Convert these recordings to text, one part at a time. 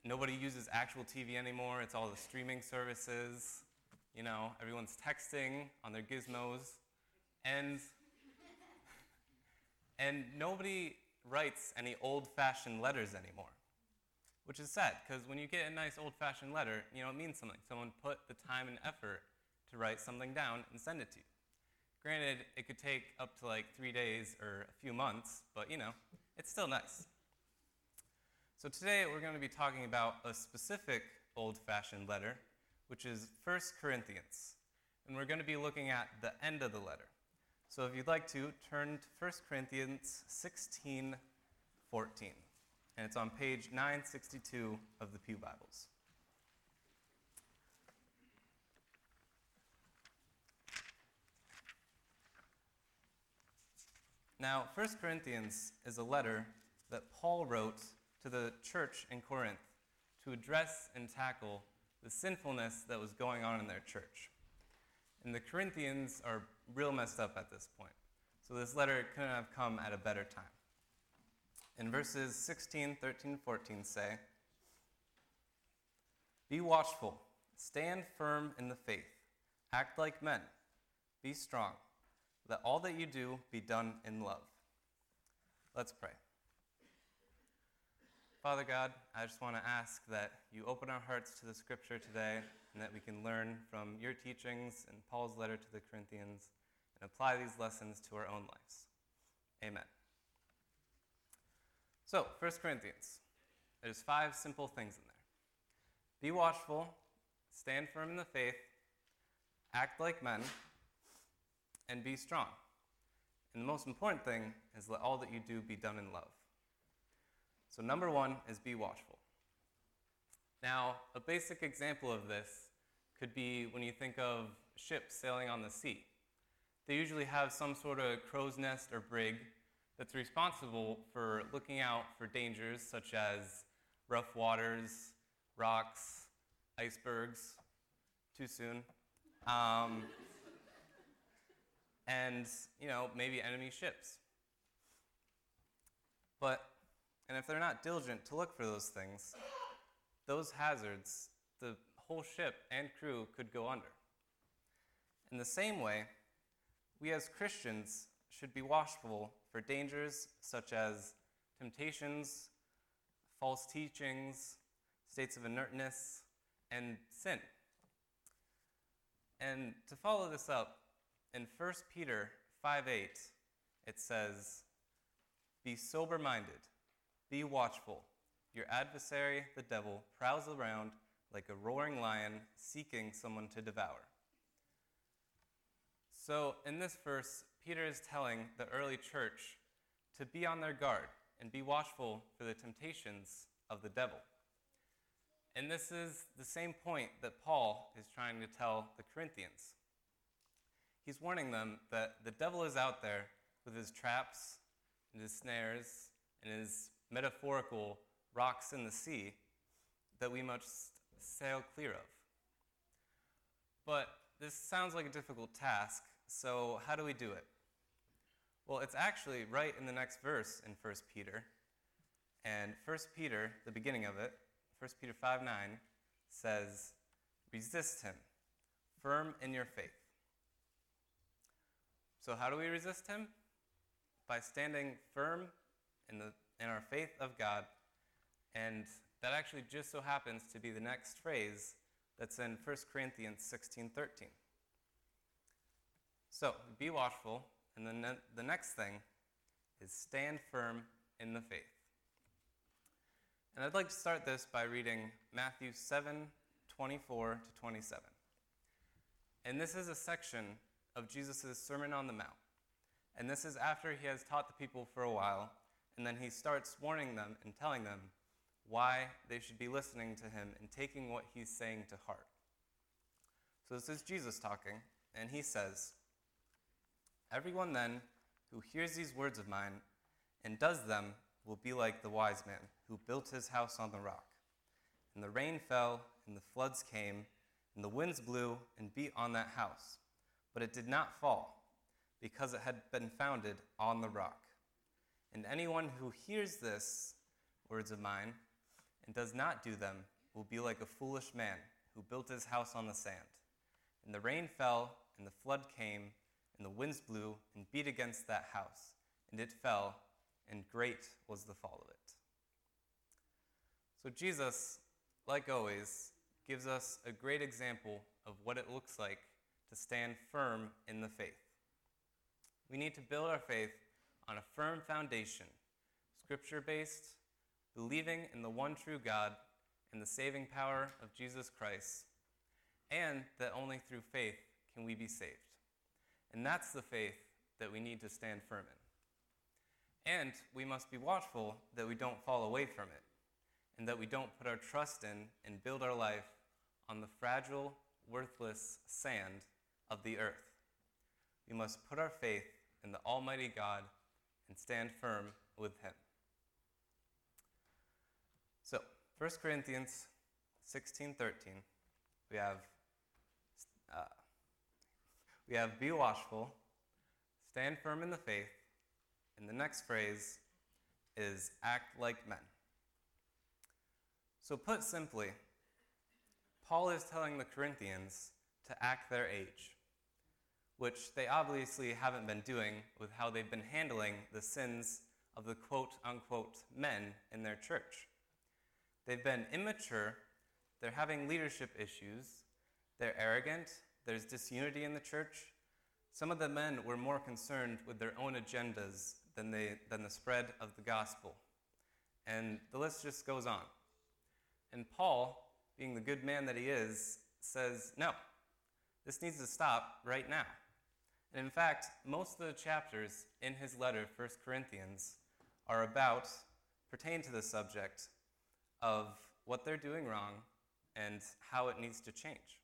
Nobody uses actual TV anymore. It's all the streaming services. Everyone's texting on their gizmos. And nobody writes any old-fashioned letters anymore, which is sad, because when you get a nice old-fashioned letter, it means something. Someone put the time and effort to write something down and send it to you. Granted, it could take up to like 3 days or a few months, but it's still nice. So today we're going to be talking about a specific old-fashioned letter, which is 1 Corinthians. And we're going to be looking at the end of the letter. So if you'd like to, turn to 1 Corinthians 16:14. And it's on page 962 of the Pew Bibles. Now, 1 Corinthians is a letter that Paul wrote to the church in Corinth to address and tackle the sinfulness that was going on in their church. And the Corinthians are real messed up at this point. So this letter couldn't have come at a better time. And verses 16, 13, 14 say, "Be watchful, stand firm in the faith, act like men, be strong. Let all that you do be done in love." Let's pray. Father God, I just want to ask that you open our hearts to the scripture today and that we can learn from your teachings and Paul's letter to the Corinthians and apply these lessons to our own lives. Amen. So, 1 Corinthians. There's 5 simple things in there. Be watchful, stand firm in the faith, act like men, and be strong. And the most important thing is let all that you do be done in love. So number 1 is be watchful. Now, a basic example of this could be when you think of ships sailing on the sea. They usually have some sort of crow's nest or brig that's responsible for looking out for dangers such as rough waters, rocks, icebergs, too soon, and maybe enemy ships. And if they're not diligent to look for those things, those hazards, the whole ship and crew could go under. In the same way, we as Christians should be watchful for dangers such as temptations, false teachings, states of inertness, and sin. And to follow this up, in 1 Peter 5:8, it says, "Be sober-minded, be watchful. Your adversary, the devil, prowls around like a roaring lion, seeking someone to devour." So in this verse, Peter is telling the early church to be on their guard and be watchful for the temptations of the devil. And this is the same point that Paul is trying to tell the Corinthians. He's warning them that the devil is out there with his traps and his snares and his metaphorical rocks in the sea that we must sail clear of. But this sounds like a difficult task, so how do we do it? Well, it's actually right in the next verse in 1 Peter. And 1 Peter, the beginning of it, 1 Peter 5:9, says, "Resist him, firm in your faith." So how do we resist him? By standing firm in our faith of God. And that actually just so happens to be the next phrase that's in 1 Corinthians 16:13. So, be watchful, and then the next thing is stand firm in the faith. And I'd like to start this by reading Matthew 7:24-27. And this is a section of Jesus' Sermon on the Mount. And this is after he has taught the people for a while, and then he starts warning them and telling them why they should be listening to him and taking what he's saying to heart. So this is Jesus talking, and he says, "Everyone then who hears these words of mine and does them will be like the wise man who built his house on the rock. And the rain fell, and the floods came, and the winds blew and beat on that house. But it did not fall, because it had been founded on the rock. And anyone who hears this words of mine and does not do them will be like a foolish man who built his house on the sand. And the rain fell, and the flood came, and the winds blew and beat against that house, and it fell, and great was the fall of it. So Jesus, like always, gives us a great example of what it looks like to stand firm in the faith. We need to build our faith on a firm foundation, scripture-based, believing in the one true God and the saving power of Jesus Christ, and that only through faith can we be saved. And that's the faith that we need to stand firm in. And we must be watchful that we don't fall away from it, and that we don't put our trust in and build our life on the fragile, worthless sand of the earth. We must put our faith in the Almighty God and stand firm with Him. So, 1 Corinthians 16:13, we have be watchful, stand firm in the faith, and the next phrase is act like men. So put simply, Paul is telling the Corinthians to act their age, which they obviously haven't been doing with how they've been handling the sins of the quote-unquote men in their church. They've been immature, they're having leadership issues, they're arrogant, there's disunity in the church. Some of the men were more concerned with their own agendas than the spread of the gospel. And the list just goes on. And Paul, being the good man that he is, says, no, this needs to stop right now. And in fact, most of the chapters in his letter, 1 Corinthians, pertain to the subject of what they're doing wrong and how it needs to change.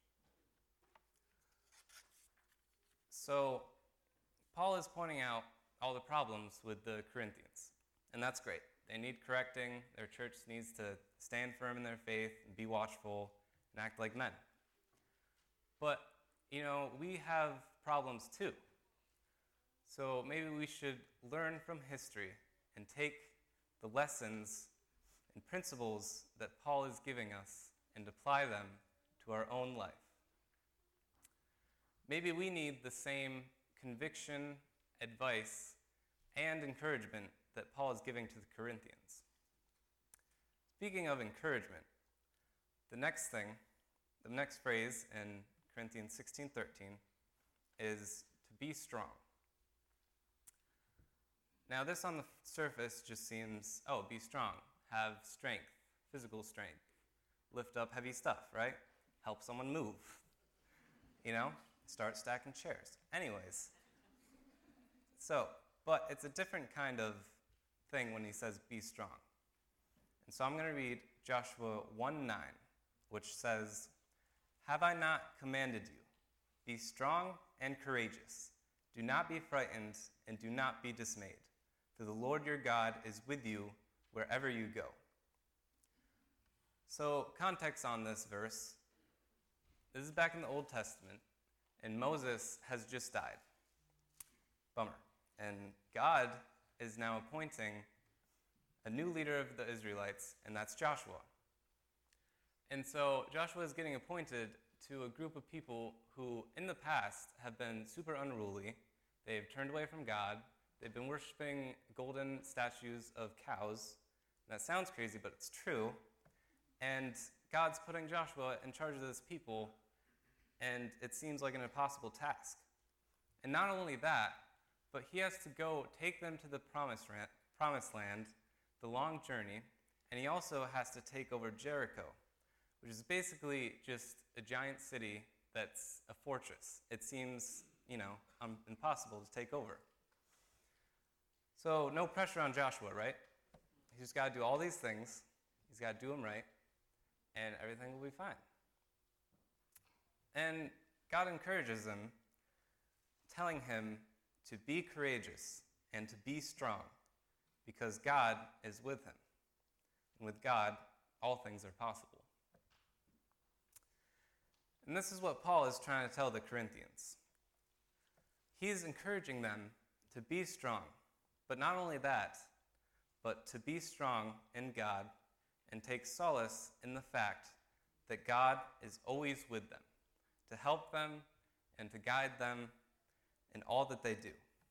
So, Paul is pointing out all the problems with the Corinthians, and that's great. They need correcting. Their church needs to stand firm in their faith, and be watchful, and act like men. But, we have problems too. So maybe we should learn from history and take the lessons and principles that Paul is giving us and apply them to our own life. Maybe we need the same conviction, advice, and encouragement that Paul is giving to the Corinthians. Speaking of encouragement, the next phrase in Corinthians 16:13 is to be strong. Now this on the surface just seems, be strong, have strength, physical strength, lift up heavy stuff, right? Help someone move, start stacking chairs. Anyways, but it's a different kind of thing when he says be strong. And so I'm going to read Joshua 1:9, which says, "Have I not commanded you? Be strong and courageous. Do not be frightened and do not be dismayed, for the Lord your God is with you wherever you go." So context on this verse, this is back in the Old Testament, and Moses has just died. Bummer. And God is now appointing a new leader of the Israelites, and that's Joshua. And so Joshua is getting appointed to a group of people who, in the past, have been super unruly. They've turned away from God. They've been worshiping golden statues of cows. And that sounds crazy, but it's true. And God's putting Joshua in charge of this people, and it seems like an impossible task. And not only that, but he has to go take them to the promised land, the long journey, and he also has to take over Jericho, which is basically just a giant city that's a fortress. It seems, impossible to take over. So no pressure on Joshua, right? He's just got to do all these things. He's got to do them right, and everything will be fine. And God encourages him, telling him to be courageous and to be strong, because God is with him. And with God, all things are possible. And this is what Paul is trying to tell the Corinthians. He's encouraging them to be strong, but not only that, but to be strong in God and take solace in the fact that God is always with them, to help them and to guide them in all that they do.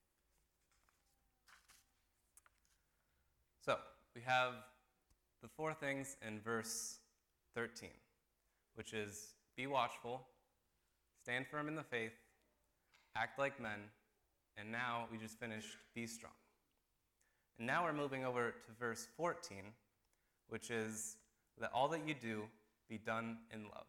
So, we have the four things in verse 13, which is be watchful, stand firm in the faith, act like men, and now we just finished be strong. And now we're moving over to verse 14, which is let all that you do be done in love.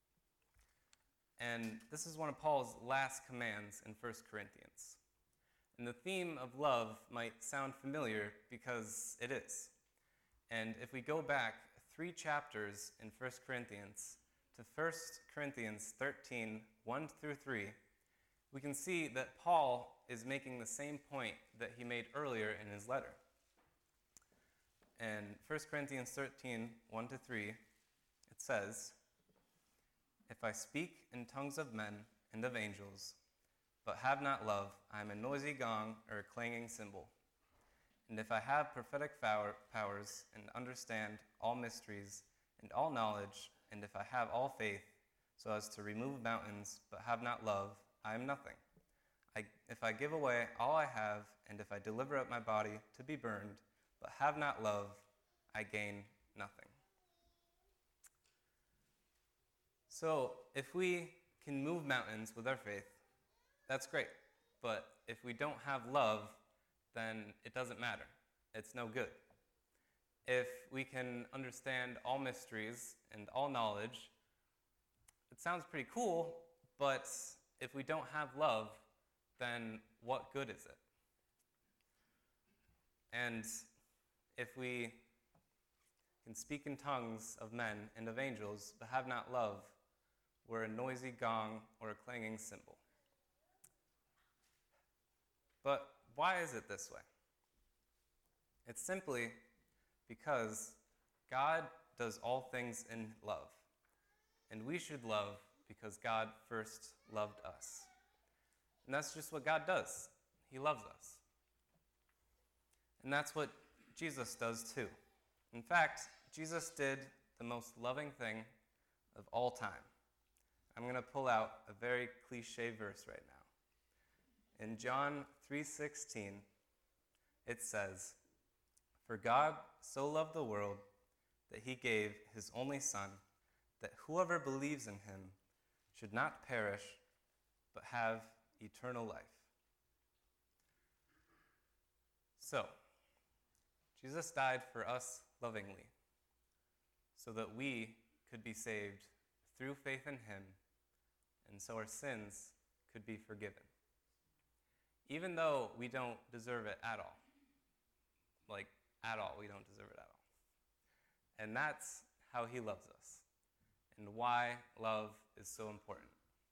And this is one of Paul's last commands in 1 Corinthians. And the theme of love might sound familiar because it is. And if we go back 3 chapters in 1 Corinthians to 1 Corinthians 13, 1 through 3, we can see that Paul is making the same point that he made earlier in his letter. In 1 Corinthians 13, 1 to 3, it says, "If I speak in tongues of men and of angels, but have not love, I am a noisy gong or a clanging cymbal. And if I have prophetic powers and understand all mysteries and all knowledge, and if I have all faith so as to remove mountains, but have not love, I am nothing. If I give away all I have, and if I deliver up my body to be burned, but have not love, I gain nothing." So, if we can move mountains with our faith, that's great. But if we don't have love, then it doesn't matter. It's no good. If we can understand all mysteries and all knowledge, it sounds pretty cool, but if we don't have love, then what good is it? And if we can speak in tongues of men and of angels, but have not love, we're a noisy gong or a clanging cymbal. But why is it this way? It's simply because God does all things in love. And we should love because God first loved us. And that's just what God does. He loves us. And that's what Jesus does too. In fact, Jesus did the most loving thing of all time. I'm going to pull out a very cliche verse right now. In John 3:16, it says, "For God so loved the world that he gave his only Son, that whoever believes in him should not perish, but have eternal life." So, Jesus died for us lovingly, so that we could be saved through faith in him, and so our sins could be forgiven. Even though we don't deserve it at all. Like, at all, we don't deserve it at all. And that's how he loves us, and why love is so important.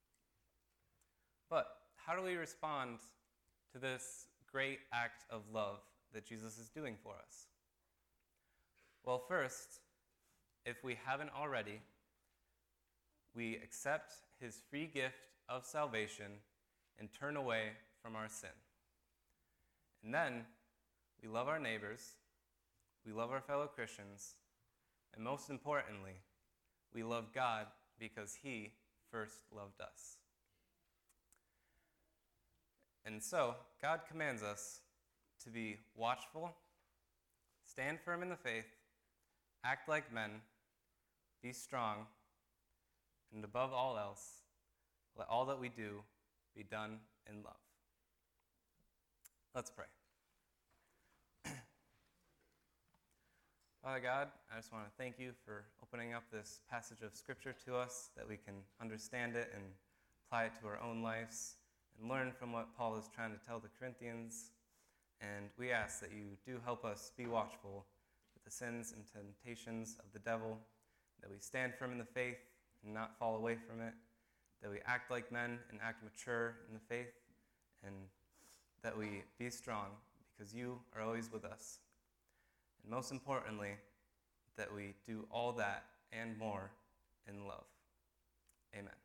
But how do we respond to this great act of love that Jesus is doing for us? Well, first, if we haven't already, we accept his free gift of salvation and turn away from our sin. And then we love our neighbors, we love our fellow Christians, and most importantly, we love God because he first loved us. And so, God commands us to be watchful, stand firm in the faith, act like men, be strong, and above all else, let all that we do be done in love. Let's pray. Father God, I just want to thank you for opening up this passage of Scripture to us, that we can understand it and apply it to our own lives and learn from what Paul is trying to tell the Corinthians. And we ask that you do help us be watchful with the sins and temptations of the devil, that we stand firm in the faith and not fall away from it, that we act like men and act mature in the faith, and that we be strong because you are always with us. And most importantly, that we do all that and more in love. Amen.